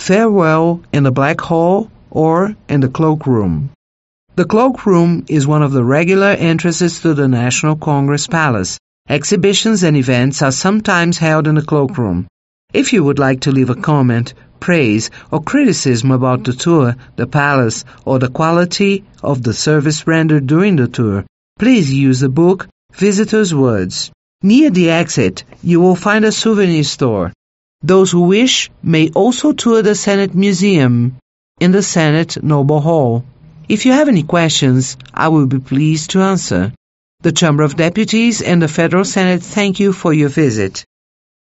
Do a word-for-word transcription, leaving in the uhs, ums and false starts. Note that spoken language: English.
farewell in the Black Hall or in the Cloakroom. The Cloakroom is one of the regular entrances to the National Congress Palace. Exhibitions and events are sometimes held in the Cloakroom. If you would like to leave a comment, praise, or criticism about the tour, the palace, or the quality of the service rendered during the tour, please use the book Visitor's Words. Near the exit, you will find a souvenir store. Those who wish may also tour the Senate Museum in the Senate Noble Hall. If you have any questions, I will be pleased to answer. The Chamber of Deputies and the Federal Senate thank you for your visit.